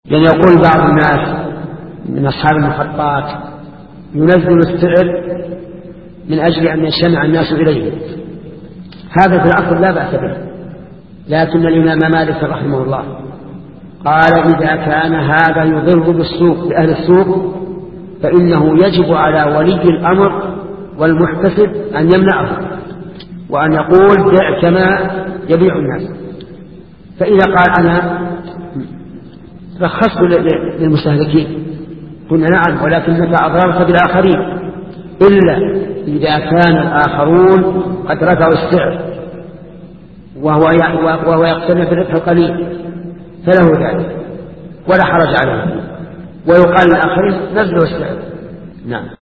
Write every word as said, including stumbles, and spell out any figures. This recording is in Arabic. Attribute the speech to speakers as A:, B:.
A: لأن يقول بعض الناس من أصحاب المخططات ينزل السعر من أجل أن يجتمع الناس إليه، هذا في الأصل لا بأس به، لكن الإمام مالك رحمه الله قال إذا كان هذا يضر بالسوق بأهل السوق فإنه يجب على ولي الأمر والمحتسب أن يمنعه وأن يقول بيع كما يبيع الناس. فإذا قال أنا رخصت للمستهلكين قلنا نعم، ولكنك أضررت بالآخرين، إلا إذا كان الآخرون قد رفعوا السعر وهو يقتنع بالربح القليل فله ذلك ولا حرج عليه، ويقال للآخرين نزلوا السعر. نعم.